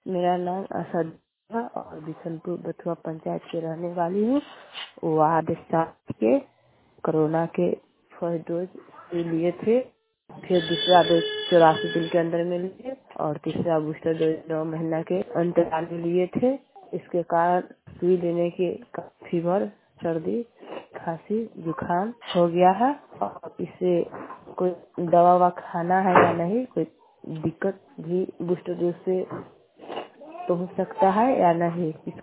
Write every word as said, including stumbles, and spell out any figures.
मेरा नाम असद है और बिशनपुर बथुआ पंचायत के रहने वाली हूँ। वार्ड सात के कोरोना के फर्स्ट डोज भी लिए थे, फिर दूसरा डोज चौरासी दिन के अंदर में लिए और तीसरा बूस्टर डोज नौ महीना के अंतराल में लिए थे। इसके कारण सुई लेने के फीवर, सर्दी, खांसी, जुकाम हो गया है और इससे कोई दवा ववा खाना है या नहीं, कोई दिक्कत भी बूस्टर डोज से तो हो सकता है या नहीं।